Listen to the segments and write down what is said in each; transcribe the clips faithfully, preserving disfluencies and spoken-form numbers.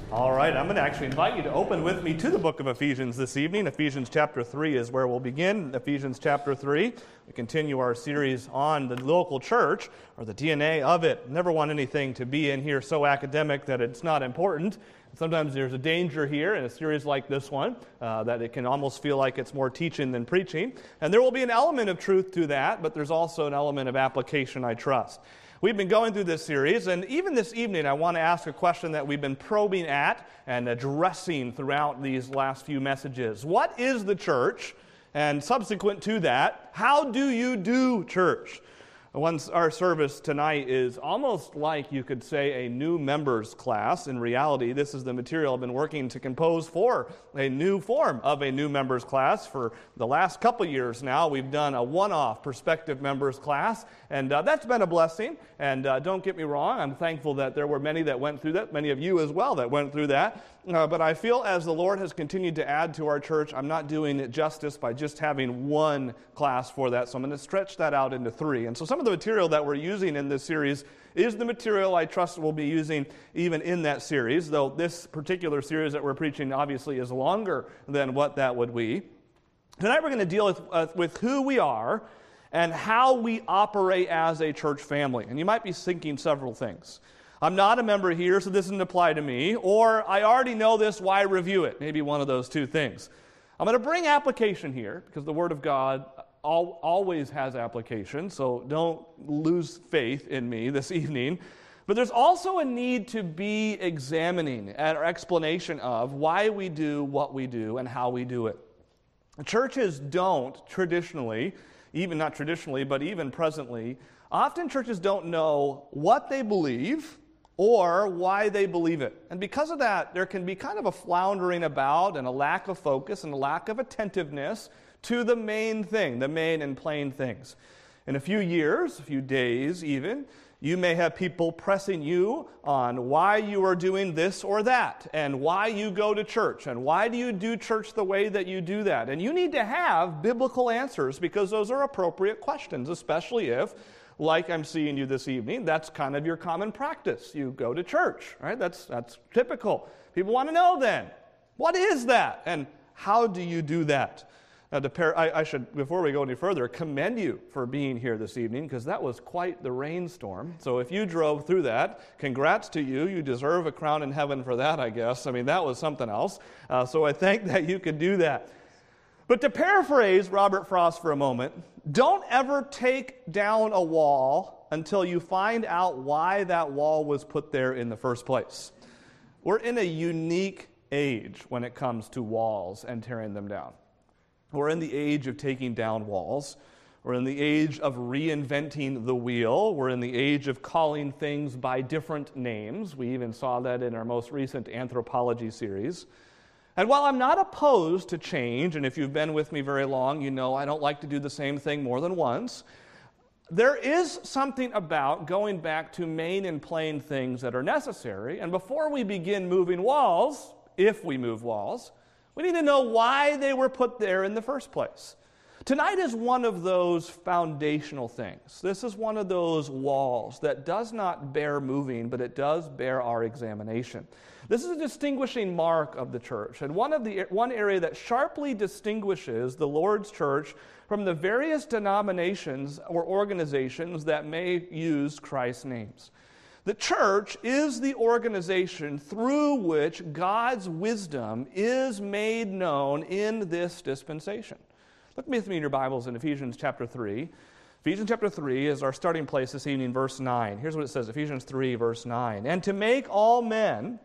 All right, I'm going to actually invite you to open with me to the book of Ephesians this evening. Ephesians chapter three is where we'll begin. Ephesians chapter three. We continue our series on the local church, or the D N A of it. Never want anything to be in here so academic that it's not important. Sometimes there's a danger here in a series like this one uh, that it can almost feel like it's more teaching than preaching. And there will be an element of truth to that, but there's also an element of application, I trust. We've been going through this series, and even this evening I want to ask a question that we've been probing at and addressing throughout these last few messages. What is the church? And subsequent to that, how do you do church? Once our service tonight is almost like you could say a new members class. In reality, this is the material I've been working to compose for a new form of a new members class. For the last couple years now, we've done a one-off prospective members class, and uh, that's been a blessing. And uh, don't get me wrong, I'm thankful that there were many that went through that, many of you as well that went through that. Uh, but I feel as the Lord has continued to add to our church, I'm not doing it justice by just having one class for that, so I'm going to stretch that out into three. And so some of the material that we're using in this series is the material I trust we'll be using even in that series, though this particular series that we're preaching obviously is longer than what that would be. Tonight we're going to deal with, uh, with who we are and how we operate as a church family. And you might be thinking several things. I'm not a member here, so this doesn't apply to me, or I already know this, why review it? Maybe one of those two things. I'm going to bring application here, because the Word of God al- always has application, so don't lose faith in me this evening. But there's also a need to be examining our explanation of why we do what we do and how we do it. Churches don't traditionally, even not traditionally, but even presently, often churches don't know what they believe or why they believe it. And because of that, there can be kind of a floundering about and a lack of focus and a lack of attentiveness to the main thing, the main and plain things. In a few years, a few days even, you may have people pressing you on why you are doing this or that, and why you go to church, and why do you do church the way that you do that. And you need to have biblical answers because those are appropriate questions, especially if, like I'm seeing you this evening, that's kind of your common practice. You go to church, right? That's that's typical. People want to know then, what is that? And how do you do that? Now, to pair, I, I should, before we go any further, commend you for being here this evening, because that was quite the rainstorm. So if you drove through that, congrats to you. You deserve a crown in heaven for that, I guess. I mean, that was something else. Uh, so I think that you could do that. But to paraphrase Robert Frost for a moment, don't ever take down a wall until you find out why that wall was put there in the first place. We're in a unique age when it comes to walls and tearing them down. We're in the age of taking down walls. We're in the age of reinventing the wheel. We're in the age of calling things by different names. We even saw that in our most recent anthropology series. And while I'm not opposed to change, and if you've been with me very long, you know I don't like to do the same thing more than once, there is something about going back to main and plain things that are necessary. And before we begin moving walls, if we move walls, we need to know why they were put there in the first place. Tonight is one of those foundational things. This is one of those walls that does not bear moving, but it does bear our examination. This is a distinguishing mark of the church, and one of the one area that sharply distinguishes the Lord's church from the various denominations or organizations that may use Christ's names. The church is the organization through which God's wisdom is made known in this dispensation. Look with me in your Bibles in Ephesians chapter three. Ephesians chapter three is our starting place this evening, verse nine. Here's what it says, Ephesians three, verse nine. And to make all men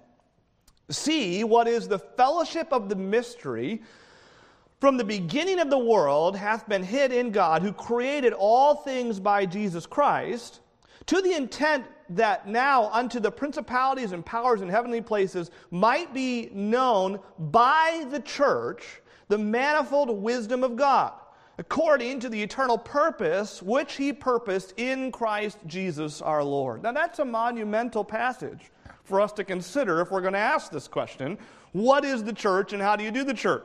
see what is the fellowship of the mystery from the beginning of the world hath been hid in God, who created all things by Jesus Christ, to the intent that now unto the principalities and powers in heavenly places might be known by the church the manifold wisdom of God, according to the eternal purpose which he purposed in Christ Jesus our Lord. Now that's a monumental passage for us to consider if we're going to ask this question, what is the church and how do you do the church?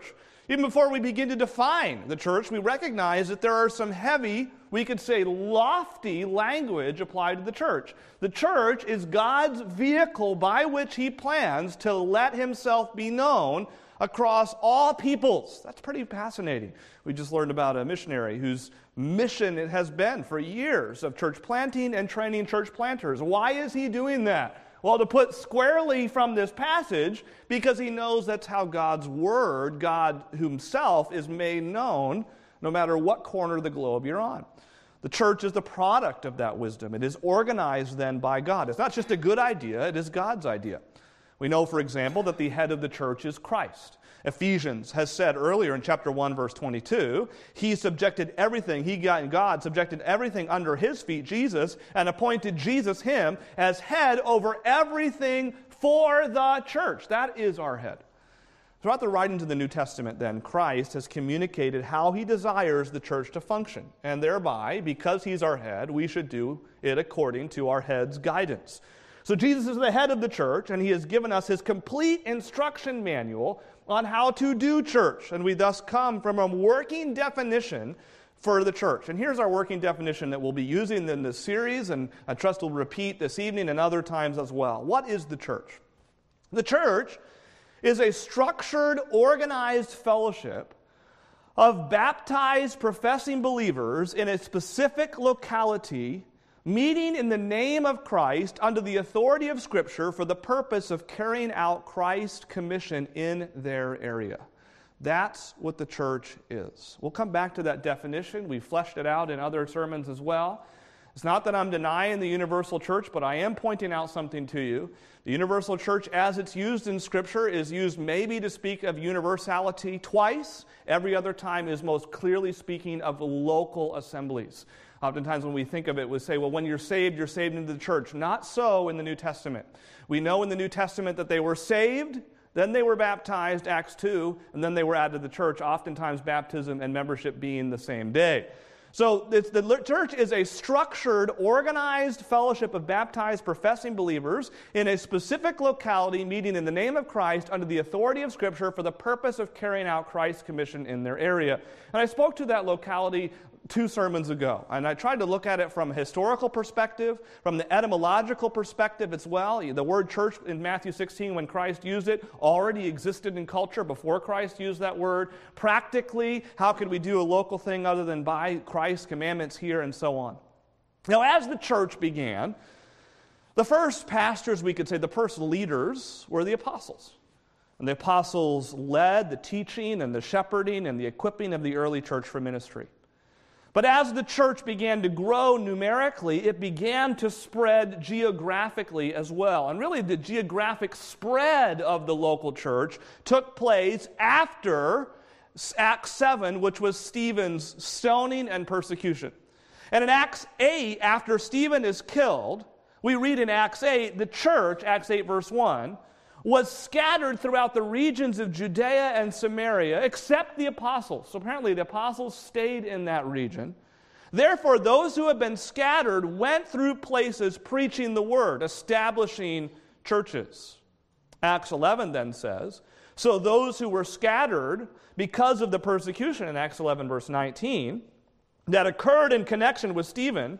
Even before we begin to define the church, we recognize that there are some heavy, we could say lofty language applied to the church. The church is God's vehicle by which he plans to let himself be known across all peoples. That's pretty fascinating. We just learned about a missionary whose mission it has been for years of church planting and training church planters. Why is he doing that? Well, to put squarely from this passage, because he knows that's how God's Word, God himself, is made known no matter what corner of the globe you're on. The church is the product of that wisdom. It is organized then by God. It's not just a good idea, it is God's idea. We know, for example, that the head of the church is Christ. Ephesians has said earlier in chapter one, verse twenty-two, he subjected everything, he got God subjected everything under his feet, Jesus, and appointed Jesus, him, as head over everything for the church. That is our head. Throughout the writings of the New Testament, then, Christ has communicated how he desires the church to function. And thereby, because he's our head, we should do it according to our head's guidance. So Jesus is the head of the church, and he has given us his complete instruction manual on how to do church. And we thus come from a working definition for the church. And here's our working definition that we'll be using in this series, and I trust we'll repeat this evening and other times as well. What is the church? The church is a structured, organized fellowship of baptized, professing believers in a specific locality, meeting in the name of Christ under the authority of Scripture for the purpose of carrying out Christ's commission in their area. That's what the church is. We'll come back to that definition. We fleshed it out in other sermons as well. It's not that I'm denying the universal church, but I am pointing out something to you. The universal church, as it's used in Scripture, is used maybe to speak of universality twice. Every other time is most clearly speaking of local assemblies. Oftentimes when we think of it, we say, well, when you're saved, you're saved into the church. Not so in the New Testament. We know in the New Testament that they were saved, then they were baptized, Acts two, and then they were added to the church, oftentimes baptism and membership being the same day. So it's, the church is a structured, organized fellowship of baptized, professing believers in a specific locality, meeting in the name of Christ under the authority of Scripture for the purpose of carrying out Christ's commission in their area. And I spoke to that locality two sermons ago, and I tried to look at it from a historical perspective, from the etymological perspective as well. The word church in Matthew sixteen, when Christ used it, already existed in culture before Christ used that word. Practically, how could we do a local thing other than by Christ's commandments here and so on? Now, as the church began, the first pastors, we could say, the first leaders were the apostles. And the apostles led the teaching and the shepherding and the equipping of the early church for ministry. But as the church began to grow numerically, it began to spread geographically as well. And really the geographic spread of the local church took place after Acts seven, which was Stephen's stoning and persecution. And in Acts eight, after Stephen is killed, we read in Acts eight, the church, Acts eight verse one, was scattered throughout the regions of Judea and Samaria, except the apostles. So apparently the apostles stayed in that region. Therefore, those who had been scattered went through places preaching the word, establishing churches. Acts eleven then says, so those who were scattered because of the persecution in Acts eleven verse nineteen that occurred in connection with Stephen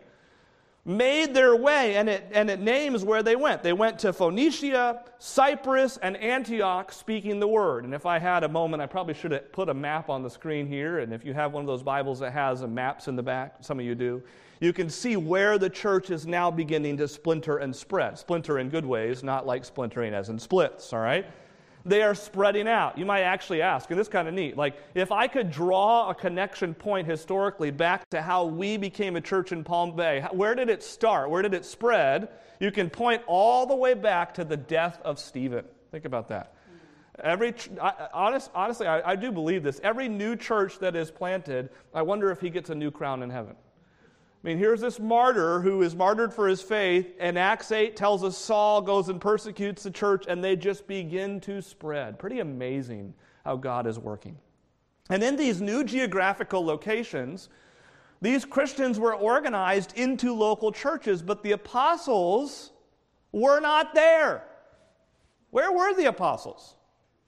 made their way, and it, and it names where they went. They went to Phoenicia, Cyprus, and Antioch speaking the word. And if I had a moment, I probably should have put a map on the screen here. And if you have one of those Bibles that has maps in the back, some of you do, you can see where the church is now beginning to splinter and spread. Splinter in good ways, not like splintering as in splits, all right? They are spreading out. You might actually ask, and this is kind of neat, like if I could draw a connection point historically back to how we became a church in Palm Bay, where did it start? Where did it spread? You can point all the way back to the death of Stephen. Think about that. Every honest, honestly, I, I do believe this. Every new church that is planted, I wonder if he gets a new crown in heaven. I mean, here's this martyr who is martyred for his faith, and Acts eight tells us Saul goes and persecutes the church, and they just begin to spread. Pretty amazing how God is working. And in these new geographical locations, these Christians were organized into local churches, but the apostles were not there. Where were the apostles?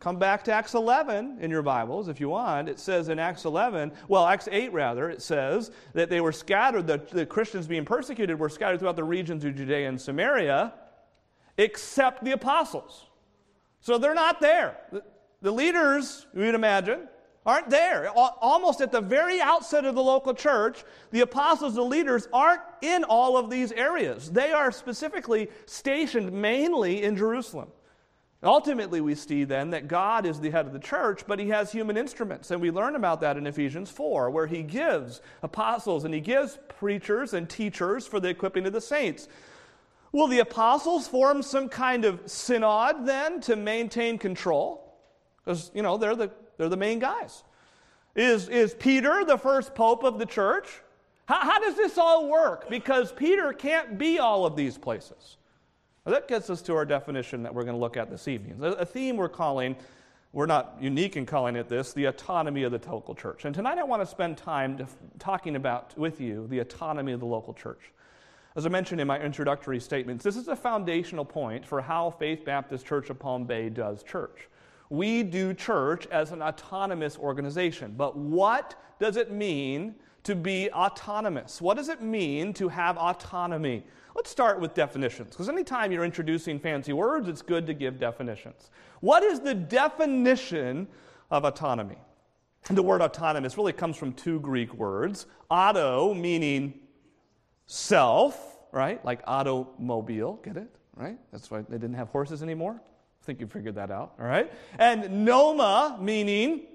Come back to Acts eleven in your Bibles if you want. It says in Acts eleven, well, Acts eight rather, it says that they were scattered, the, the Christians being persecuted were scattered throughout the regions of Judea and Samaria, except the apostles. So they're not there. The, the leaders, you'd imagine, aren't there. Almost at the very outset of the local church, the apostles, the leaders, aren't in all of these areas. They are specifically stationed mainly in Jerusalem. Ultimately, we see then that God is the head of the church, but he has human instruments. And we learn about that in Ephesians four, where he gives apostles and he gives preachers and teachers for the equipping of the saints. Will the apostles form some kind of synod then to maintain control? Because, you know, they're the, they're the main guys. Is, is Peter the first pope of the church? How, how does this all work? Because Peter can't be all of these places. Well, that gets us to our definition that we're going to look at this evening. A theme we're calling, we're not unique in calling it this, the autonomy of the local church. And tonight I want to spend time to, talking about with you the autonomy of the local church. As I mentioned in my introductory statements, this is a foundational point for how Faith Baptist Church of Palm Bay does church. We do church as an autonomous organization. But what does it mean to be autonomous? What does it mean to have autonomy? Let's start with definitions, because anytime you're introducing fancy words, it's good to give definitions. What is the definition of autonomy? The word autonomous really comes from two Greek words. Auto, meaning self, right? Like automobile, get it? Right? That's why they didn't have horses anymore. I think you figured that out, all right? And noma, meaning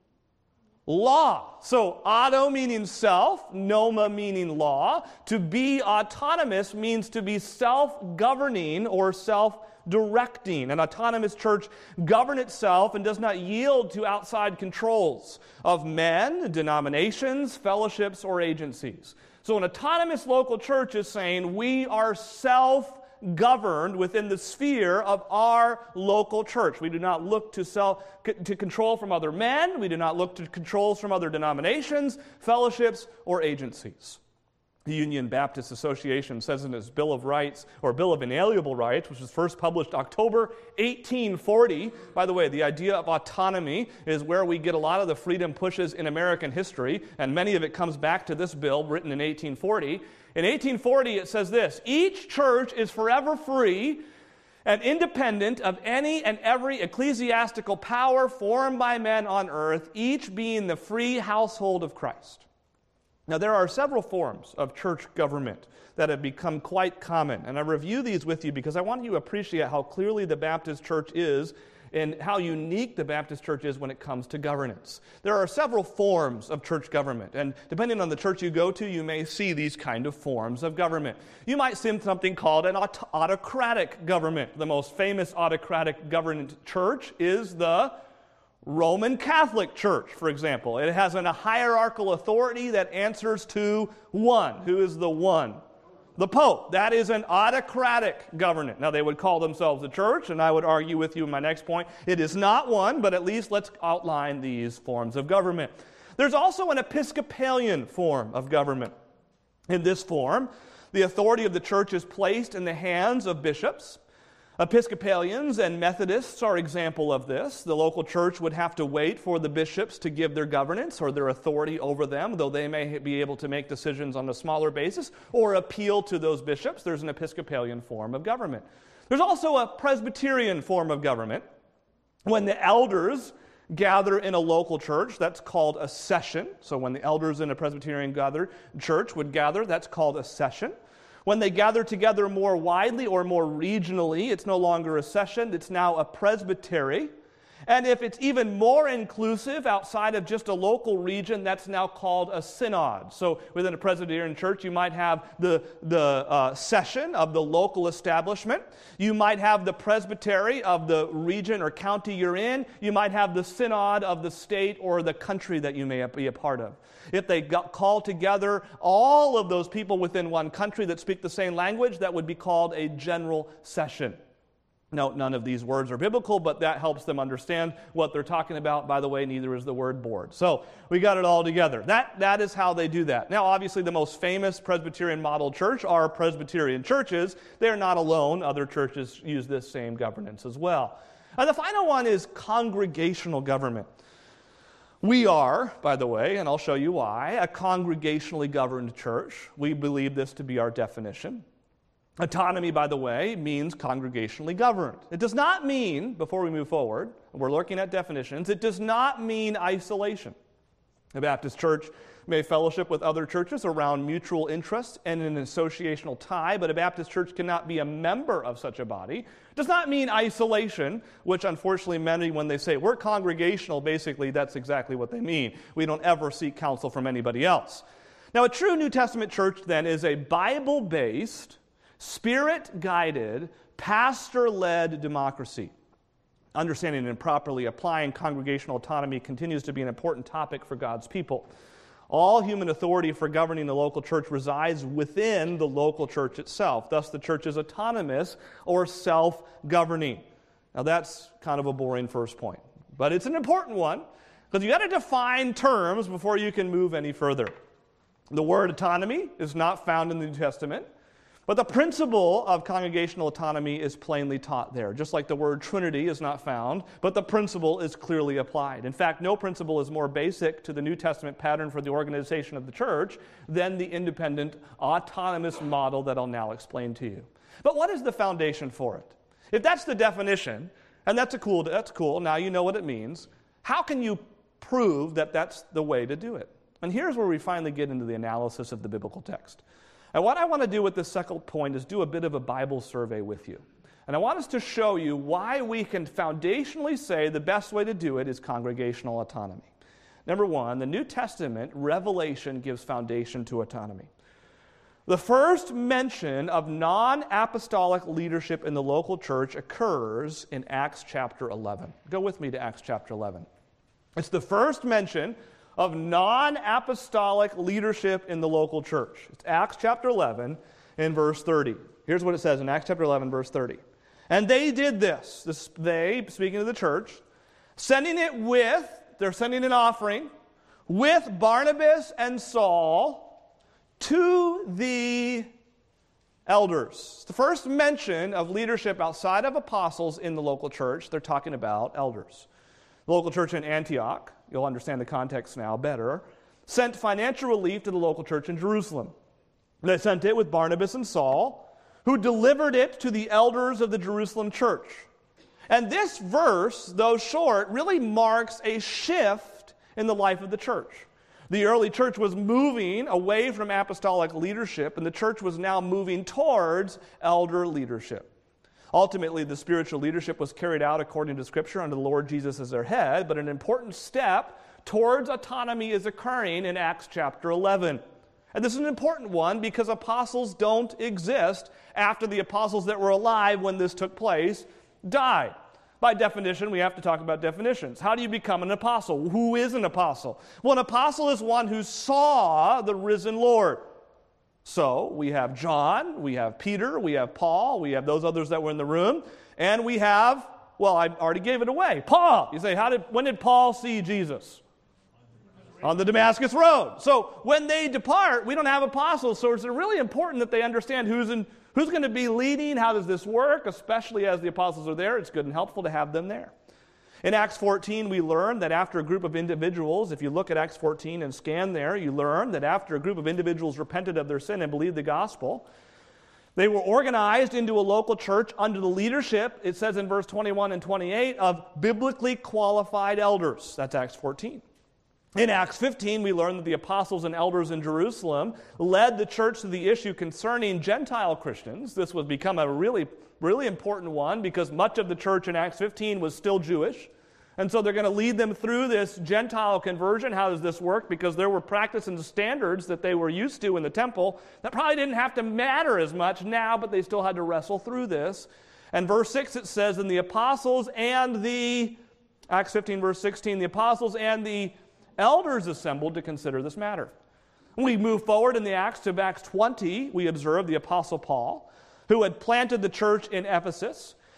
law. So auto meaning self, noma meaning law. To be autonomous means to be self-governing or self-directing. An autonomous church governs itself and does not yield to outside controls of men, denominations, fellowships, or agencies. So an autonomous local church is saying we are self-governed within the sphere of our local church. We do not look to self to control from other men. We do not look to controls from other denominations, fellowships, or agencies. The Union Baptist Association says in its Bill of Rights, or Bill of Inalienable Rights, which was first published October eighteen forty. By the way, the idea of autonomy is where we get a lot of the freedom pushes in American history, and many of it comes back to this bill written in eighteen forty. In eighteen forty, it says this: each church is forever free and independent of any and every ecclesiastical power formed by men on earth, each being the free household of Christ. Now, there are several forms of church government that have become quite common, and I review these with you because I want you to appreciate how clearly the Baptist church is and how unique the Baptist church is when it comes to governance. There are several forms of church government, and depending on the church you go to, you may see these kind of forms of government. You might see something called an aut- autocratic government. The most famous autocratic government church is the Roman Catholic Church, for example. It has a hierarchical authority that answers to one. Who is the one? The Pope. That is an autocratic government. Now, they would call themselves a church, and I would argue with you in my next point. It is not one, but at least let's outline these forms of government. There's also an Episcopalian form of government. In this form, the authority of the church is placed in the hands of bishops. Episcopalians and Methodists are example of this. The local church would have to wait for the bishops to give their governance or their authority over them, though they may be able to make decisions on a smaller basis or appeal to those bishops. There's an Episcopalian form of government. There's also a Presbyterian form of government. When the elders gather in a local church, that's called a session. So when the elders in a Presbyterian gather, church would gather, that's called a session. When they gather together more widely or more regionally, it's no longer a session, it's now a presbytery. And if it's even more inclusive outside of just a local region, that's now called a synod. So within a Presbyterian church, you might have the, the uh, session of the local establishment. You might have the presbytery of the region or county you're in. You might have the synod of the state or the country that you may be a part of. If they got, call together all of those people within one country that speak the same language, that would be called a general session. No, none of these words are biblical, but that helps them understand what they're talking about. By the way, neither is the word board. So we got it all together. That, that is how they do that. Now, obviously, the most famous Presbyterian model church are Presbyterian churches. They're not alone. Other churches use this same governance as well. And the final one is congregational government. We are, by the way, and I'll show you why, a congregationally governed church. We believe this to be our definition. Autonomy, by the way, means congregationally governed. It does not mean, before we move forward, we're looking at definitions, it does not mean isolation. The Baptist Church may fellowship with other churches around mutual interest and an associational tie, but a Baptist church cannot be a member of such a body. It does not mean isolation, which unfortunately many, when they say we're congregational, basically that's exactly what they mean. We don't ever seek counsel from anybody else. Now, a true New Testament church, then, is a Bible-based, Spirit-guided, pastor-led democracy. Understanding and properly applying congregational autonomy continues to be an important topic for God's people. All human authority for governing the local church resides within the local church itself. Thus, the church is autonomous or self-governing. Now, that's kind of a boring first point, but it's an important one because you got to define terms before you can move any further. The word autonomy is not found in the New Testament. But the principle of congregational autonomy is plainly taught there. Just like the word Trinity is not found, but the principle is clearly applied. In fact, no principle is more basic to the New Testament pattern for the organization of the church than the independent, autonomous model that I'll now explain to you. But what is the foundation for it? If that's the definition, and that's a cool, that's cool, now you know what it means, how can you prove that that's the way to do it? And here's where we finally get into the analysis of the biblical text. And what I want to do with this second point is do a bit of a Bible survey with you. And I want us to show you why we can foundationally say the best way to do it is congregational autonomy. Number one, the New Testament revelation gives foundation to autonomy. The first mention of non-apostolic leadership in the local church occurs in Acts chapter eleven. Go with me to Acts chapter eleven. It's the first mention of non-apostolic leadership in the local church. It's Acts chapter eleven and verse thirty. Here's what it says in Acts chapter eleven, verse thirty. And they did this, this they, speaking to the church, sending it with, they're sending an offering, with Barnabas and Saul to the elders. It's the first mention of leadership outside of apostles in the local church. They're talking about elders. The local church in Antioch, you'll understand the context now better, sent financial relief to the local church in Jerusalem. They sent it with Barnabas and Saul, who delivered it to the elders of the Jerusalem church. And this verse, though short, really marks a shift in the life of the church. The early church was moving away from apostolic leadership, and the church was now moving towards elder leadership. Ultimately, the spiritual leadership was carried out according to Scripture under the Lord Jesus as their head, but an important step towards autonomy is occurring in Acts chapter eleven. And this is an important one because apostles don't exist after the apostles that were alive when this took place died. By definition, we have to talk about definitions. How do you become an apostle? Who is an apostle? Well, an apostle is one who saw the risen Lord. So we have John, we have Peter, we have Paul, we have those others that were in the room, and we have, well, I already gave it away, Paul. You say, how did when did Paul see Jesus? On the Damascus Road. So when they depart, we don't have apostles, so it's really important that they understand who's in, who's going to be leading, how does this work, especially as the apostles are there. It's good and helpful to have them there. In Acts fourteen, we learn that after a group of individuals, if you look at Acts fourteen and scan there, you learn that after a group of individuals repented of their sin and believed the gospel, they were organized into a local church under the leadership, it says in verse twenty-one and twenty-eight, of biblically qualified elders. That's Acts fourteen. In Acts fifteen, we learn that the apostles and elders in Jerusalem led the church to the issue concerning Gentile Christians. This would become a really, really important one because much of the church in Acts fifteen was still Jewish. And so they're going to lead them through this Gentile conversion. How does this work? Because there were practices and standards that they were used to in the temple that probably didn't have to matter as much now, but they still had to wrestle through this. And verse six, it says, and the apostles and the, Acts fifteen, verse sixteen, the apostles and the elders assembled to consider this matter. When we move forward in the Acts to Acts twenty, we observe the apostle Paul, who had planted the church in Ephesus.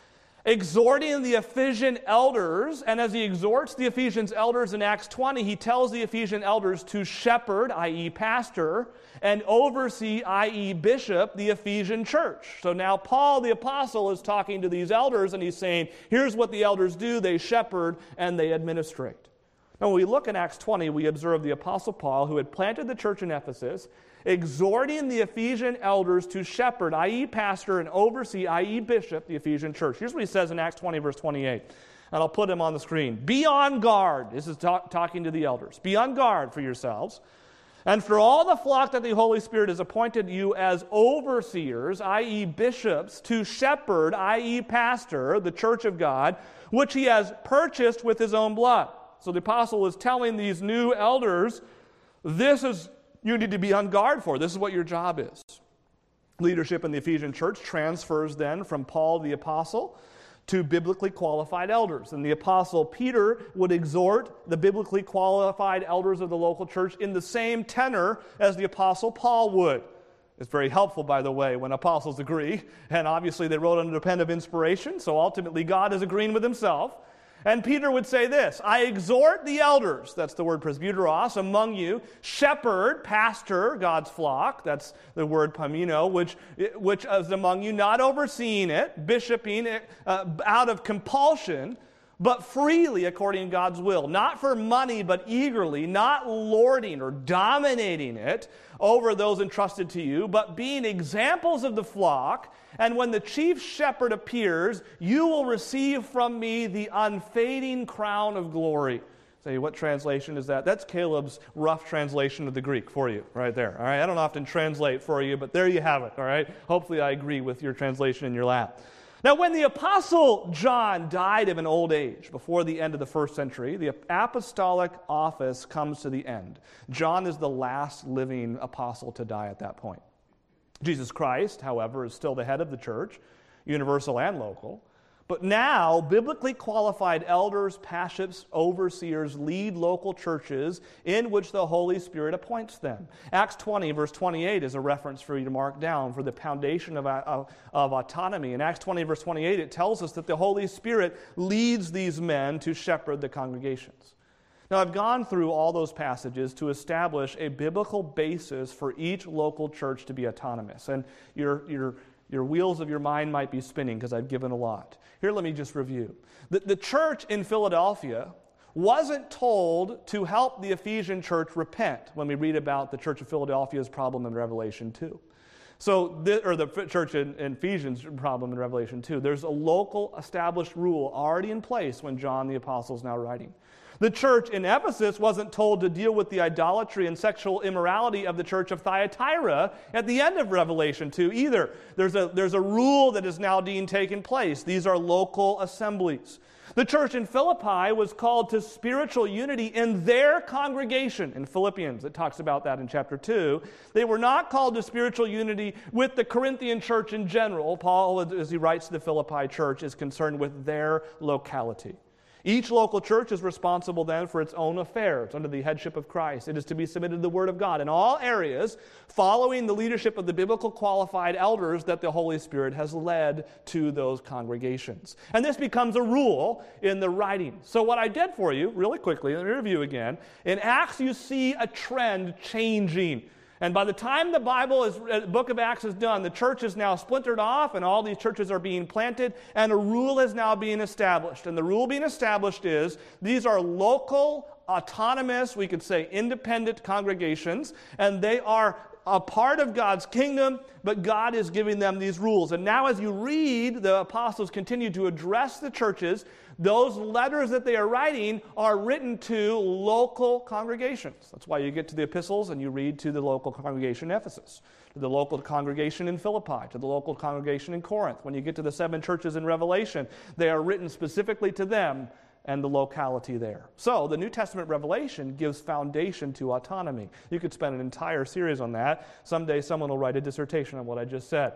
exhorting the Ephesian elders, and as he exhorts the Ephesian elders in Acts twenty, he tells the Ephesian elders to shepherd, that is pastor, and oversee, that is bishop, the Ephesian church. So now Paul the apostle is talking to these elders, and he's saying, here's what the elders do: they shepherd and they administrate. Now when we look in Acts twenty, we observe the apostle Paul, who had planted the church in Ephesus, exhorting the Ephesian elders to shepherd, that is pastor, and oversee, that is bishop, the Ephesian church. Here's what he says in Acts twenty, verse twenty-eight. And I'll put him on the screen. Be on guard. This is talk, talking to the elders. Be on guard for yourselves and for all the flock that the Holy Spirit has appointed you as overseers, that is bishops, to shepherd, that is pastor, the church of God, which he has purchased with his own blood. So the apostle is telling these new elders, this is you need to be on guard for. This is what your job is. Leadership in the Ephesian church transfers then from Paul the apostle to biblically qualified elders. And the apostle Peter would exhort the biblically qualified elders of the local church in the same tenor as the apostle Paul would. It's very helpful, by the way, when apostles agree. And obviously they wrote under the pen of inspiration, so ultimately God is agreeing with himself. And Peter would say this: I exhort the elders, that's the word presbyteros, among you, shepherd, pastor, God's flock, that's the word pamino, which, which is among you, not overseeing it, bishoping it uh, out of compulsion, but freely according to God's will. Not for money, but eagerly, not lording or dominating it over those entrusted to you, but being examples of the flock. And when the chief shepherd appears, you will receive from me the unfading crown of glory. Say, what translation is that? That's Caleb's rough translation of the Greek for you, right there. All right, I don't often translate for you, but there you have it. All right, hopefully I agree with your translation in your lap. Now, when the apostle John died of an old age before the end of the first century, the apostolic office comes to the end. John is the last living apostle to die at that point. Jesus Christ, however, is still the head of the church, universal and local. But now, biblically qualified elders, pastors, overseers lead local churches in which the Holy Spirit appoints them. Acts twenty, verse twenty-eight is a reference for you to mark down for the foundation of, of, of autonomy. In Acts twenty, verse twenty-eight, it tells us that the Holy Spirit leads these men to shepherd the congregations. Now, I've gone through all those passages to establish a biblical basis for each local church to be autonomous. And your, your, your wheels of your mind might be spinning because I've given a lot. Here, let me just review. The, the church in Philadelphia wasn't told to help the Ephesian church repent when we read about the church of Philadelphia's problem in Revelation two. So, the, or the church in, in Ephesians problem in Revelation two. There's a local established rule already in place when John the Apostle is now writing. The church in Ephesus wasn't told to deal with the idolatry and sexual immorality of the church of Thyatira at the end of Revelation two either. There's a, there's a rule that is now being taken place. These are local assemblies. The church in Philippi was called to spiritual unity in their congregation. In Philippians, it talks about that in chapter two. They were not called to spiritual unity with the Corinthian church in general. Paul, as he writes to the Philippi church, is concerned with their locality. Each local church is responsible then for its own affairs under the headship of Christ. It is to be submitted to the Word of God in all areas, following the leadership of the biblical qualified elders that the Holy Spirit has led to those congregations. And this becomes a rule in the writing. So what I did for you, really quickly, let me review again. In Acts, you see a trend changing. And by the time the Bible is, the book of Acts is done, the church is now splintered off, and all these churches are being planted, and a rule is now being established. And the rule being established is these are local, autonomous, we could say independent congregations, and they are a part of God's kingdom, but God is giving them these rules. And now as you read, the apostles continue to address the churches. Those letters that they are writing are written to local congregations. That's why you get to the epistles and you read to the local congregation in Ephesus, to the local congregation in Philippi, to the local congregation in Corinth. When you get to the seven churches in Revelation, they are written specifically to them and the locality there. So the New Testament revelation gives foundation to autonomy. You could spend an entire series on that. Someday someone will write a dissertation on what I just said.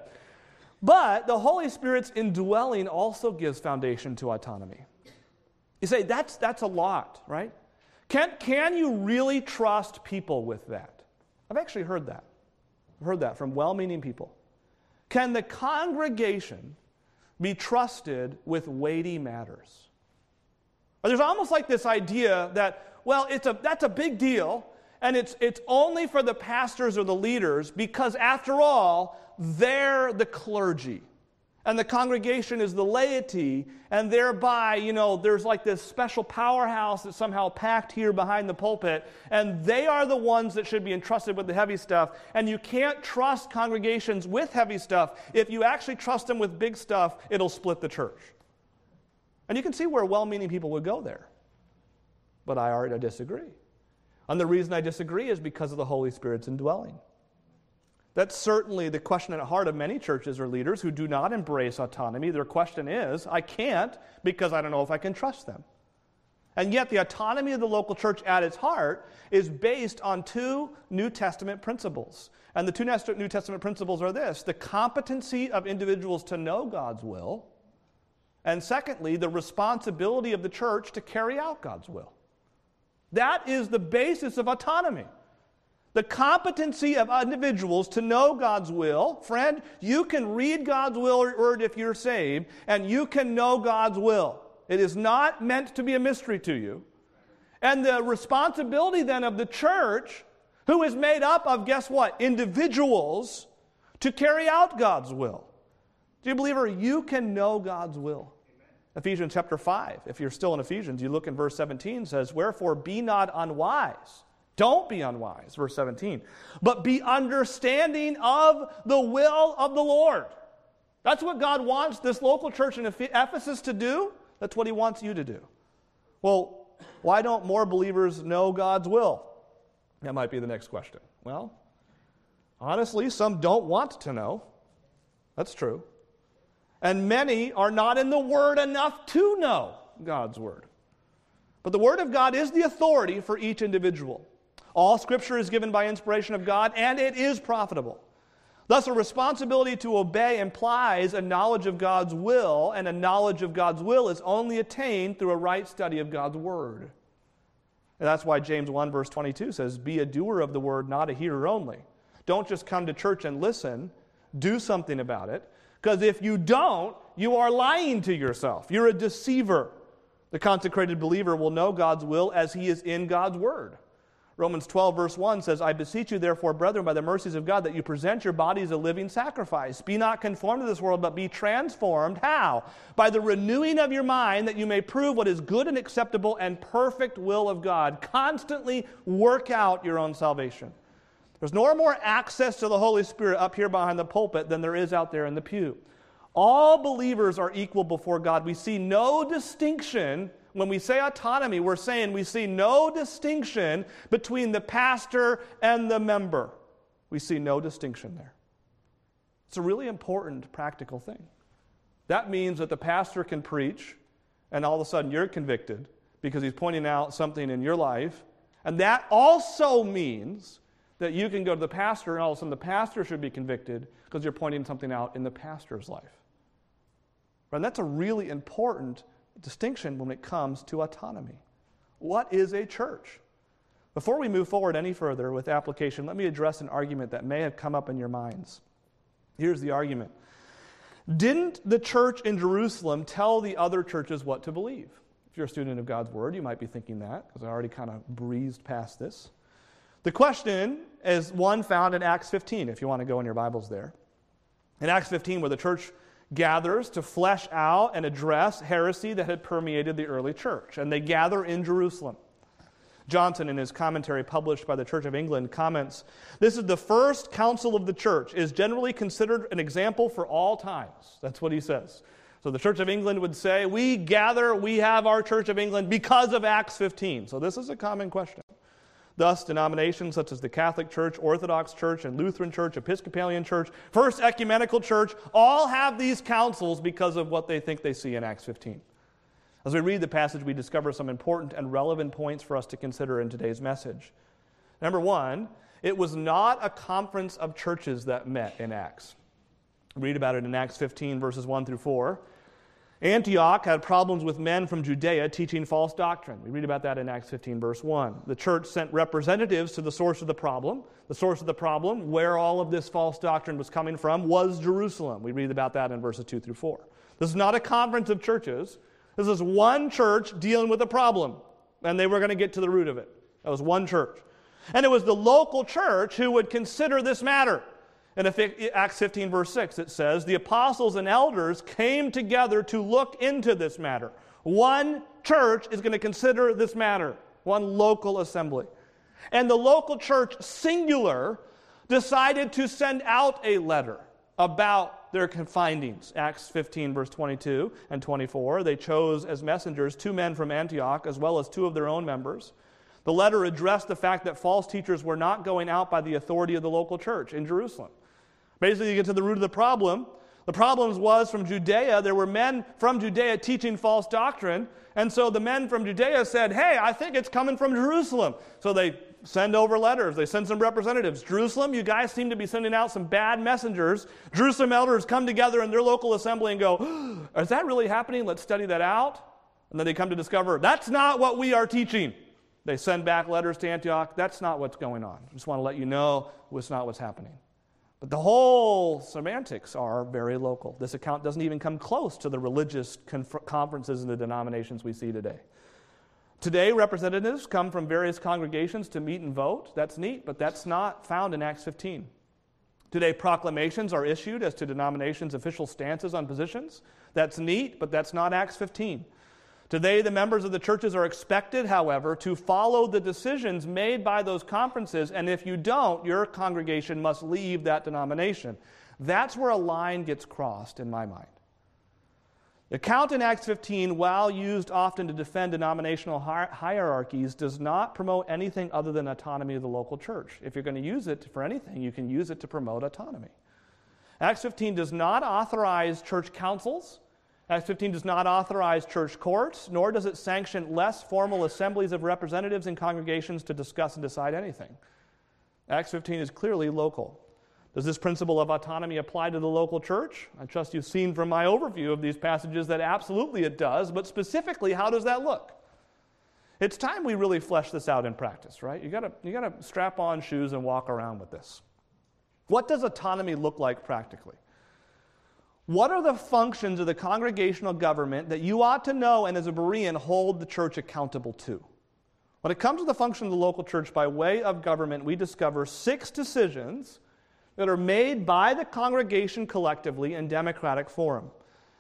But the Holy Spirit's indwelling also gives foundation to autonomy. You say, that's, that's a lot, right? Can, can you really trust people with that? I've actually heard that. I've heard that from well-meaning people. Can the congregation be trusted with weighty matters. Or there's almost like this idea that, well, it's a that's a big deal, and it's it's only for the pastors or the leaders because, after all, they're the clergy. And the congregation is the laity, and thereby, you know, there's like this special powerhouse that's somehow packed here behind the pulpit, and they are the ones that should be entrusted with the heavy stuff. And you can't trust congregations with heavy stuff. If you actually trust them with big stuff, it'll split the church. And you can see where well-meaning people would go there. But I already disagree. And the reason I disagree is because of the Holy Spirit's indwelling. That's certainly the question at the heart of many churches or leaders who do not embrace autonomy. Their question is, I can't because I don't know if I can trust them. And yet the autonomy of the local church at its heart is based on two New Testament principles. And the two New Testament principles are this: the competency of individuals to know God's will, and secondly, the responsibility of the church to carry out God's will. That is the basis of autonomy. The competency of individuals to know God's will. Friend, you can read God's word if you're saved, and you can know God's will. It is not meant to be a mystery to you. And the responsibility then of the church, who is made up of, guess what, individuals, to carry out God's will. Do you believer, you can know God's will? Amen. Ephesians chapter five, if you're still in Ephesians, you look in verse seventeen, says, "Wherefore be not unwise." Don't be unwise, verse seventeen. "But be understanding of the will of the Lord." That's what God wants this local church in Ephesus to do. That's what he wants you to do. Well, why don't more believers know God's will? That might be the next question. Well, honestly, some don't want to know. That's true. And many are not in the Word enough to know God's Word. But the Word of God is the authority for each individual. All Scripture is given by inspiration of God, and it is profitable. Thus, a responsibility to obey implies a knowledge of God's will, and a knowledge of God's will is only attained through a right study of God's Word. And that's why James one, verse twenty-two says, "Be a doer of the Word, not a hearer only." Don't just come to church and listen. Do something about it. Because if you don't, you are lying to yourself. You're a deceiver. The consecrated believer will know God's will as he is in God's Word. Romans twelve, verse one says, "I beseech you, therefore, brethren, by the mercies of God, that you present your bodies a living sacrifice. Be not conformed to this world, but be transformed." How? "By the renewing of your mind, that you may prove what is good and acceptable and perfect will of God." Constantly work out your own salvation. There's no more access to the Holy Spirit up here behind the pulpit than there is out there in the pew. All believers are equal before God. We see no distinction. When we say autonomy, we're saying we see no distinction between the pastor and the member. We see no distinction there. It's a really important practical thing. That means that the pastor can preach, and all of a sudden you're convicted because he's pointing out something in your life. And that also means that you can go to the pastor, and all of a sudden the pastor should be convicted because you're pointing something out in the pastor's life. And that's a really important distinction when it comes to autonomy. What is a church? Before we move forward any further with application, let me address an argument that may have come up in your minds. Here's the argument. Didn't the church in Jerusalem tell the other churches what to believe? If you're a student of God's Word, you might be thinking that, because I already kind of breezed past this. The question is one found in Acts fifteen, if you want to go in your Bibles there. In Acts fifteen, where the church gathers to flesh out and address heresy that had permeated the early church. And they gather in Jerusalem. Johnson, in his commentary published by the Church of England, comments, "This is the first council of the church, is generally considered an example for all times." That's what he says. So the Church of England would say, we gather, we have our Church of England because of Acts fifteen. So this is a common question. Thus, denominations such as the Catholic Church, Orthodox Church, and Lutheran Church, Episcopalian Church, First Ecumenical Church, all have these councils because of what they think they see in Acts fifteen. As we read the passage, we discover some important and relevant points for us to consider in today's message. Number one, it was not a conference of churches that met in Acts. Read about it in Acts fifteen, verses one through four. Antioch had problems with men from Judea teaching false doctrine. We read about that in Acts fifteen, verse one. The church sent representatives to the source of the problem. The source of the problem, where all of this false doctrine was coming from, was Jerusalem. We read about that in verses two through four. This is not a conference of churches. This is one church dealing with a problem, and they were going to get to the root of it. That was one church. And it was the local church who would consider this matter. In Acts fifteen, verse six, it says, the apostles and elders came together to look into this matter. One church is going to consider this matter. One local assembly. And the local church, singular, decided to send out a letter about their findings. Acts fifteen, verse twenty-two and twenty-four. They chose as messengers two men from Antioch, as well as two of their own members. The letter addressed the fact that false teachers were not going out by the authority of the local church in Jerusalem. Basically, you get to the root of the problem. The problem was from Judea. There were men from Judea teaching false doctrine. And so the men from Judea said, hey, I think it's coming from Jerusalem. So they send over letters. They send some representatives. Jerusalem, you guys seem to be sending out some bad messengers. Jerusalem elders come together in their local assembly and go, oh, is that really happening? Let's study that out. And then they come to discover, that's not what we are teaching. They send back letters to Antioch. That's not what's going on. I just want to let you know it's not what's happening. But the whole semantics are very local. This account doesn't even come close to the religious conf- conferences and the denominations we see today. Today, representatives come from various congregations to meet and vote. That's neat, but that's not found in Acts fifteen. Today, proclamations are issued as to denominations' official stances on positions. That's neat, but that's not Acts fifteen. Today, the members of the churches are expected, however, to follow the decisions made by those conferences, and if you don't, your congregation must leave that denomination. That's where a line gets crossed in my mind. The account in Acts fifteen, while used often to defend denominational hi- hierarchies, does not promote anything other than autonomy of the local church. If you're going to use it for anything, you can use it to promote autonomy. Acts fifteen does not authorize church councils. Acts fifteen does not authorize church courts, nor does it sanction less formal assemblies of representatives and congregations to discuss and decide anything. Acts fifteen is clearly local. Does this principle of autonomy apply to the local church? I trust you've seen from my overview of these passages that absolutely it does, but specifically, how does that look? It's time we really flesh this out in practice, right? You gotta, you gotta strap on shoes and walk around with this. What does autonomy look like practically? What are the functions of the congregational government that you ought to know and as a Berean hold the church accountable to? When it comes to the function of the local church by way of government, we discover six decisions that are made by the congregation collectively in democratic forum.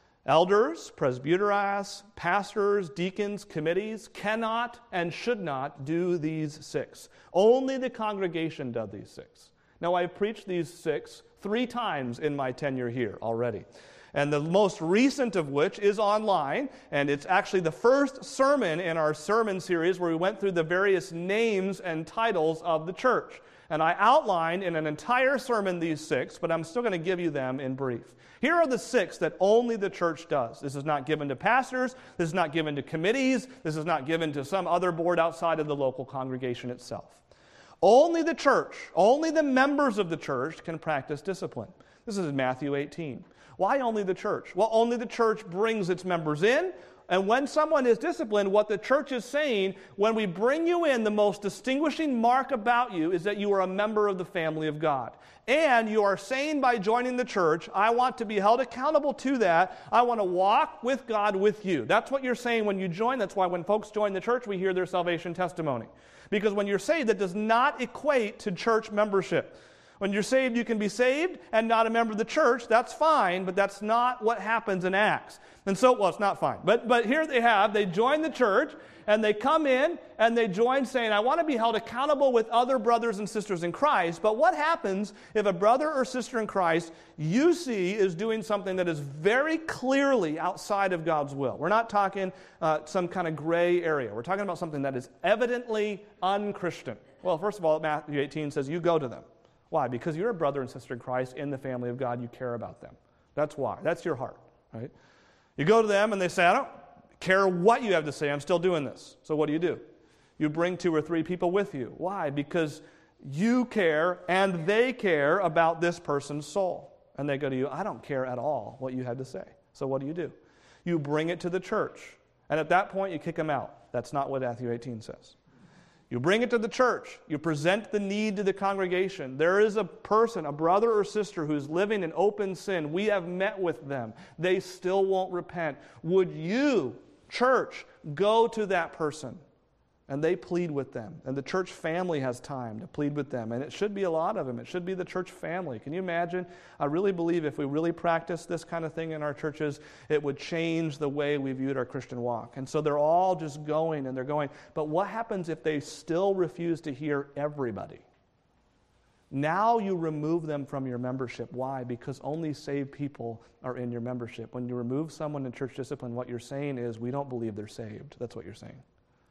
Elders, presbyteros, pastors, deacons, committees cannot and should not do these six. Only the congregation does these six. Now, I've preached these six three times in my tenure here already. And the most recent of which is online, and it's actually the first sermon in our sermon series where we went through the various names and titles of the church. And I outlined in an entire sermon these six, but I'm still going to give you them in brief. Here are the six that only the church does. This is not given to pastors. This is not given to committees. This is not given to some other board outside of the local congregation itself. Only the church, only the members of the church can practice discipline. This is in Matthew eighteen. Why only the church? Well, only the church brings its members in, and when someone is disciplined, what the church is saying, when we bring you in, the most distinguishing mark about you is that you are a member of the family of God. And you are saying by joining the church, I want to be held accountable to that. I want to walk with God with you. That's what you're saying when you join. That's why when folks join the church, we hear their salvation testimony. Because when you're saved, that does not equate to church membership. When you're saved, you can be saved and not a member of the church. That's fine, but that's not what happens in Acts. And so, well, it's not fine. But but here they have, they join the church, and they come in, and they join saying, I want to be held accountable with other brothers and sisters in Christ. But what happens if a brother or sister in Christ you see is doing something that is very clearly outside of God's will? We're not talking uh, some kind of gray area. We're talking about something that is evidently unchristian. Well, first of all, Matthew eighteen says, you go to them. Why? Because you're a brother and sister in Christ in the family of God. You care about them. That's why. That's your heart, right? You go to them and they say, I don't care what you have to say. I'm still doing this. So what do you do? You bring two or three people with you. Why? Because you care and they care about this person's soul. And they go to you, I don't care at all what you had to say. So what do you do? You bring it to the church. And at that point, you kick them out. That's not what Matthew eighteen says. You bring it to the church. You present the need to the congregation. There is a person, a brother or sister who's living in open sin. We have met with them. They still won't repent. Would you, church, go to that person? And they plead with them. And the church family has time to plead with them. And it should be a lot of them. It should be the church family. Can you imagine? I really believe if we really practice this kind of thing in our churches, it would change the way we viewed our Christian walk. And so they're all just going and they're going. But what happens if they still refuse to hear everybody? Now you remove them from your membership. Why? Because only saved people are in your membership. When you remove someone in church discipline, what you're saying is, we don't believe they're saved. That's what you're saying.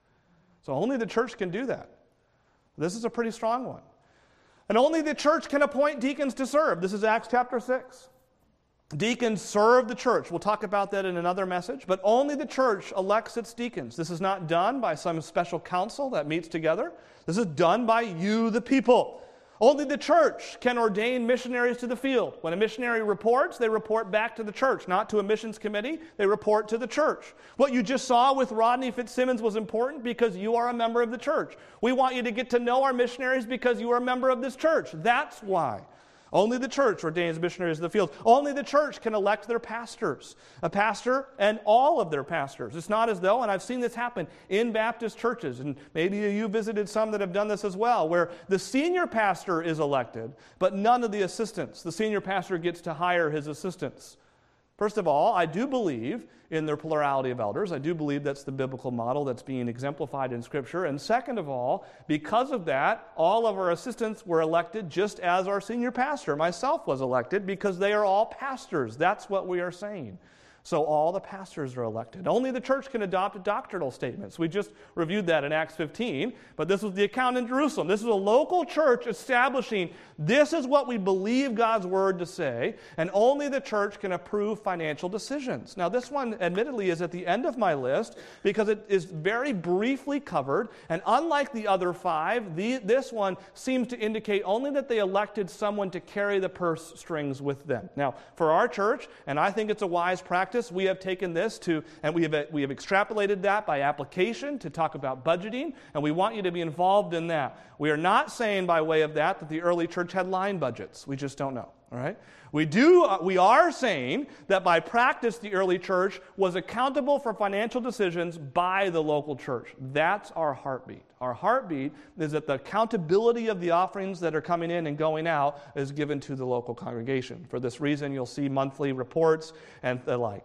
So only the church can do that. This is a pretty strong one. And only the church can appoint deacons to serve. This is Acts chapter six. Deacons serve the church. We'll talk about that in another message. But only the church elects its deacons. This is not done by some special council that meets together. This is done by you, the people. Only the church can ordain missionaries to the field. When a missionary reports, they report back to the church, not to a missions committee. They report to the church. What you just saw with Rodney Fitzsimmons was important because you are a member of the church. We want you to get to know our missionaries because you are a member of this church. That's why. Only the church ordains missionaries to the field. Only the church can elect their pastors. A pastor and all of their pastors. It's not as though, and I've seen this happen in Baptist churches, and maybe you visited some that have done this as well, where the senior pastor is elected, but none of the assistants. The senior pastor gets to hire his assistants. First of all, I do believe in their plurality of elders. I do believe that's the biblical model that's being exemplified in Scripture. And second of all, because of that, all of our assistants were elected just as our senior pastor, myself, was elected, because they are all pastors. That's what we are saying. So all the pastors are elected. Only the church can adopt doctrinal statements. We just reviewed that in Acts fifteen, but this was the account in Jerusalem. This is a local church establishing this is what we believe God's word to say, and only the church can approve financial decisions. Now this one, admittedly, is at the end of my list because it is very briefly covered, and unlike the other five, the, this one seems to indicate only that they elected someone to carry the purse strings with them. Now, for our church, and I think it's a wise practice, we have taken this to, and we have, we have extrapolated that by application to talk about budgeting, and we want you to be involved in that. We are not saying by way of that that the early church had line budgets. We just don't know, all right? We do. Uh, we are saying that by practice, the early church was accountable for financial decisions by the local church. That's our heartbeat. Our heartbeat is that the accountability of the offerings that are coming in and going out is given to the local congregation. For this reason, you'll see monthly reports and the like.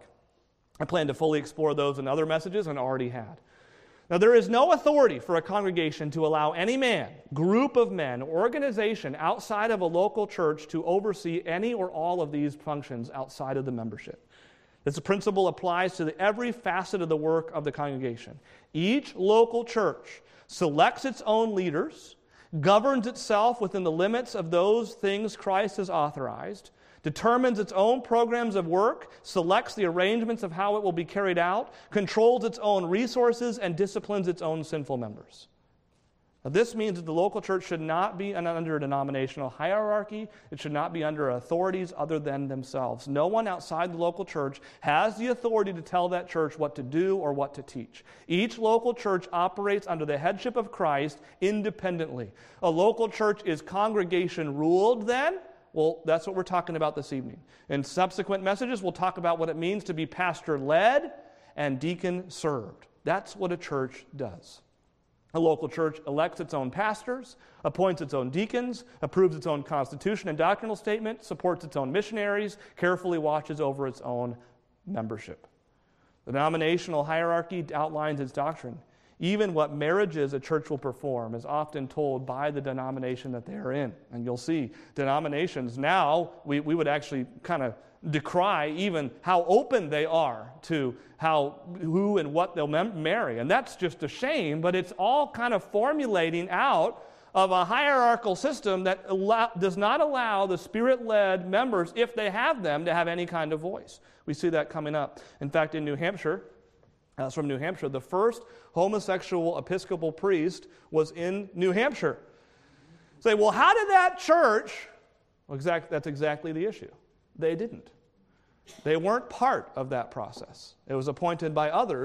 I plan to fully explore those in other messages and already had. Now, there is no authority for a congregation to allow any man, group of men, organization outside of a local church to oversee any or all of these functions outside of the membership. This principle applies to the, every facet of the work of the congregation. Each local church selects its own leaders, governs itself within the limits of those things Christ has authorized, determines its own programs of work, selects the arrangements of how it will be carried out, controls its own resources, and disciplines its own sinful members. Now, this means that the local church should not be under a denominational hierarchy. It should not be under authorities other than themselves. No one outside the local church has the authority to tell that church what to do or what to teach. Each local church operates under the headship of Christ independently. A local church is congregation ruled then. Well, that's what we're talking about this evening. In subsequent messages, we'll talk about what it means to be pastor-led and deacon-served. That's what a church does. A local church elects its own pastors, appoints its own deacons, approves its own constitution and doctrinal statement, supports its own missionaries, carefully watches over its own membership. The denominational hierarchy outlines its doctrine. Even what marriages a church will perform is often told by the denomination that they are in. And you'll see denominations now, we, we would actually kind of decry even how open they are to how who and what they'll mem- marry. And that's just a shame, but it's all kind of formulating out of a hierarchical system that allow, does not allow the Spirit-led members, if they have them, to have any kind of voice. We see that coming up. In fact, in New Hampshire, That's from New Hampshire. The first homosexual Episcopal priest was in New Hampshire. Say, well, how did that church... Well, exact, that's exactly the issue. They didn't. They weren't part of that process. It was appointed by others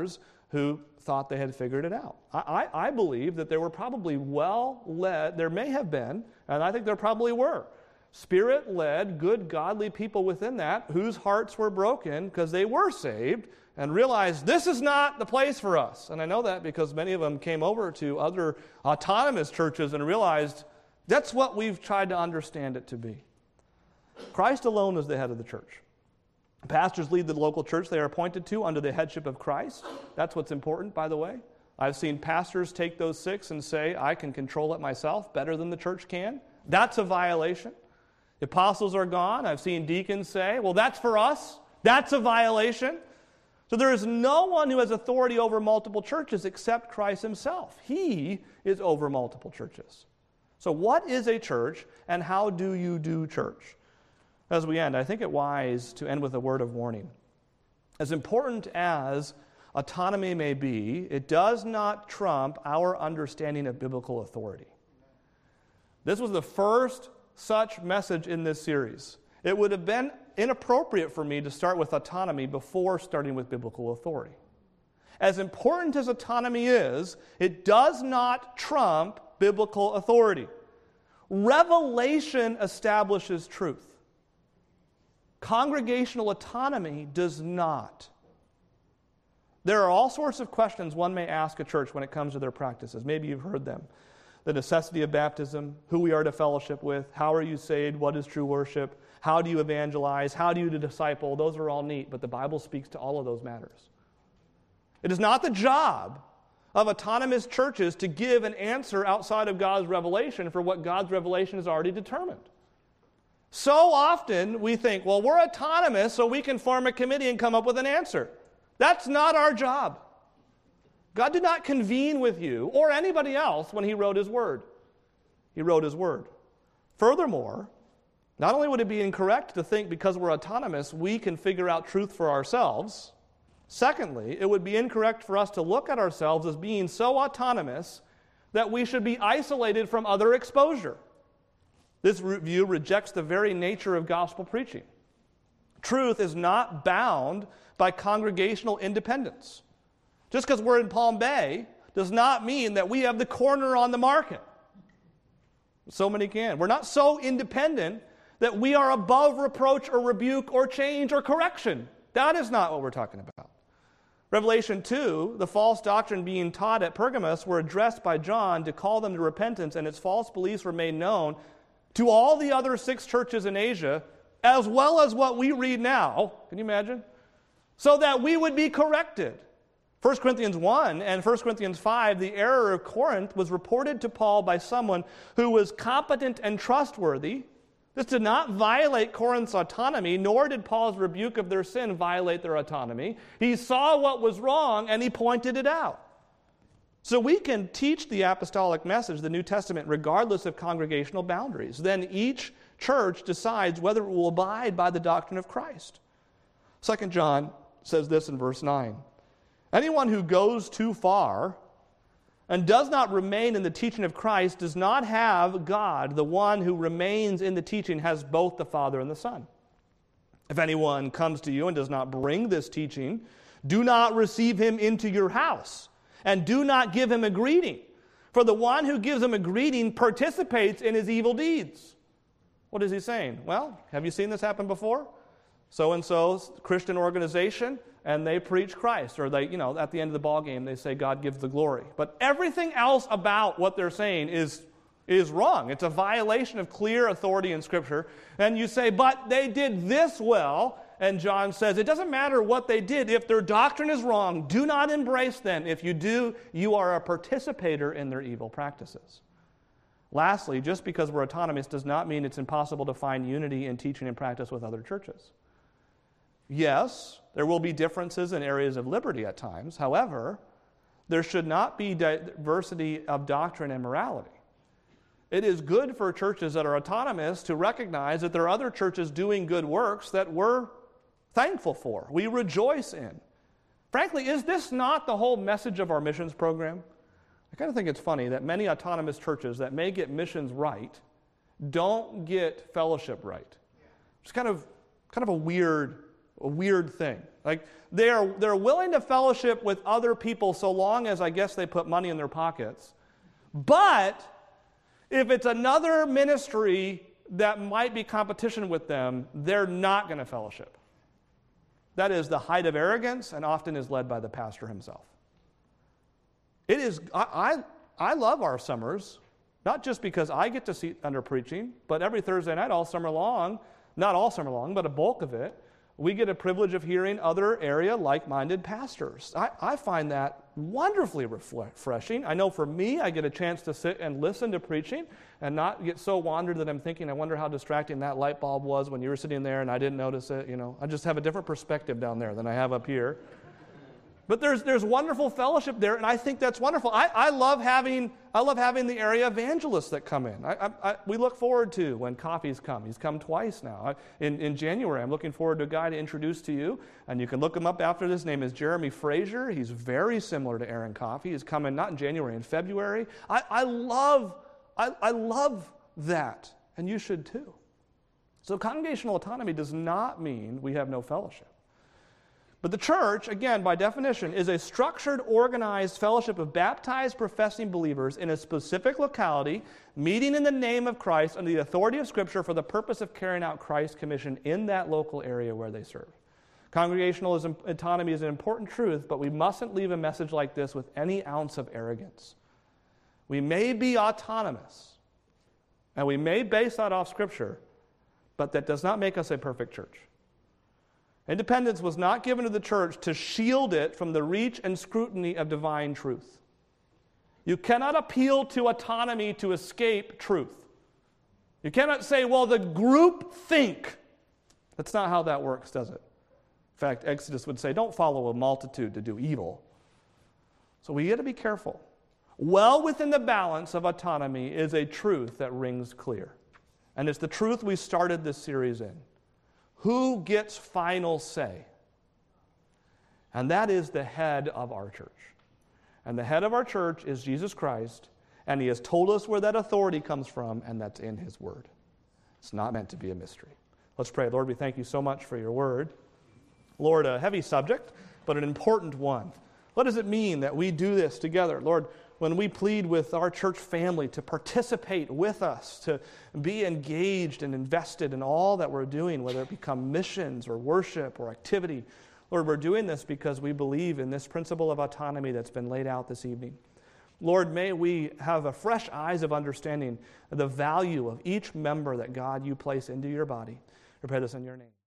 who thought they had figured it out. I, I, I believe that there were probably well-led, there may have been, and I think there probably were, Spirit-led, good, godly people within that whose hearts were broken because they were saved and realized this is not the place for us. And I know that because many of them came over to other autonomous churches and realized that's what we've tried to understand it to be. Christ alone is the head of the church. Pastors lead the local church they are appointed to under the headship of Christ. That's what's important, by the way. I've seen pastors take those six and say, I can control it myself better than the church can. That's a violation. The apostles are gone. I've seen deacons say, well, that's for us. That's a violation. So there is no one who has authority over multiple churches except Christ himself. He is over multiple churches. So what is a church, and how do you do church? As we end, I think it wise to end with a word of warning. As important as autonomy may be, it does not trump our understanding of biblical authority. This was the first such message in this series. It would have been inappropriate for me to start with autonomy before starting with biblical authority. As important as autonomy is, it does not trump biblical authority. Revelation establishes truth. Congregational autonomy does not. There are all sorts of questions one may ask a church when it comes to their practices. Maybe you've heard them. The necessity of baptism, who we are to fellowship with, how are you saved, what is true worship, how do you evangelize, how do you disciple. Those are all neat, but the Bible speaks to all of those matters. It is not the job of autonomous churches to give an answer outside of God's revelation for what God's revelation has already determined. So often we think, well, we're autonomous so we can form a committee and come up with an answer. That's not our job. God did not convene with you or anybody else when he wrote his word. He wrote his word. Furthermore, not only would it be incorrect to think because we're autonomous we can figure out truth for ourselves, secondly, it would be incorrect for us to look at ourselves as being so autonomous that we should be isolated from other exposure. This view rejects the very nature of gospel preaching. Truth is not bound by congregational independence. Just because we're in Palm Bay does not mean that we have the corner on the market. So many can. We're not so independent that we are above reproach or rebuke or change or correction. That is not what we're talking about. Revelation two, the false doctrine being taught at Pergamos were addressed by John to call them to repentance, and its false beliefs were made known to all the other six churches in Asia, as well as what we read now. Can you imagine? So that we would be corrected. First Corinthians one and First Corinthians five, the error of Corinth was reported to Paul by someone who was competent and trustworthy. This did not violate Corinth's autonomy, nor did Paul's rebuke of their sin violate their autonomy. He saw what was wrong and he pointed it out. So we can teach the apostolic message, the New Testament, regardless of congregational boundaries. Then each church decides whether it will abide by the doctrine of Christ. Second John says this in verse nine. Anyone who goes too far and does not remain in the teaching of Christ does not have God. The one who remains in the teaching has both the Father and the Son. If anyone comes to you and does not bring this teaching, do not receive him into your house. And do not give him a greeting, for the one who gives him a greeting participates in his evil deeds. What is he saying? Well, have you seen this happen before? So-and-so's Christian organization, and they preach Christ. Or they, you know, at the end of the ball game, they say God gives the glory. But everything else about what they're saying is, is wrong. It's a violation of clear authority in Scripture. And you say, but they did this well. And John says, it doesn't matter what they did. If their doctrine is wrong, do not embrace them. If you do, you are a participator in their evil practices. Lastly, just because we're autonomous does not mean it's impossible to find unity in teaching and practice with other churches. Yes, there will be differences in areas of liberty at times. However, there should not be diversity of doctrine and morality. It is good for churches that are autonomous to recognize that there are other churches doing good works that we're thankful for, we rejoice in. Frankly, is this not the whole message of our missions program? I kind of think it's funny that many autonomous churches that may get missions right don't get fellowship right. It's kind of kind of a weird, a weird thing. Like, they are, they're willing to fellowship with other people so long as, I guess, they put money in their pockets. But if it's another ministry that might be competition with them, they're not going to fellowship. That is the height of arrogance and often is led by the pastor himself. It is, I, I, I love our summers, not just because I get to sit under preaching, but every Thursday night all summer long, not all summer long, but a bulk of it, we get a privilege of hearing other area like-minded pastors. I, I find that wonderfully refreshing. I know for me, I get a chance to sit and listen to preaching and not get so wandered that I'm thinking, I wonder how distracting that light bulb was when you were sitting there and I didn't notice it. You know, I just have a different perspective down there than I have up here. But there's there's wonderful fellowship there, and I think that's wonderful. I, I love having I love having the area evangelists that come in. I, I, I, we look forward to when coffees come. He's come twice now. I, in, in January, I'm looking forward to a guy to introduce to you, and you can look him up after this. His name is Jeremy Frazier. He's very similar to Aaron Coffey. He's coming not in January, in February. I, I love I, I love that, and you should too. So congregational autonomy does not mean we have no fellowship. But the church, again, by definition, is a structured, organized fellowship of baptized, professing believers in a specific locality, meeting in the name of Christ under the authority of Scripture for the purpose of carrying out Christ's commission in that local area where they serve. Congregational autonomy is an important truth, but we mustn't leave a message like this with any ounce of arrogance. We may be autonomous, and we may base that off Scripture, but that does not make us a perfect church. Independence was not given to the church to shield it from the reach and scrutiny of divine truth. You cannot appeal to autonomy to escape truth. You cannot say, well, the group think. That's not how that works, does it? In fact, Exodus would say, don't follow a multitude to do evil. So we got to be careful. Well within the balance of autonomy is a truth that rings clear. And it's the truth we started this series in. Who gets final say? And that is the head of our church. And the head of our church is Jesus Christ, and he has told us where that authority comes from, and that's in his word. It's not meant to be a mystery. Let's pray. Lord, we thank you so much for your word. Lord, a heavy subject, but an important one. What does it mean that we do this together? Lord, when we plead with our church family to participate with us, to be engaged and invested in all that we're doing, whether it become missions or worship or activity, Lord, we're doing this because we believe in this principle of autonomy that's been laid out this evening. Lord, may we have a fresh eyes of understanding of the value of each member that, God, you place into your body. We pray this in your name.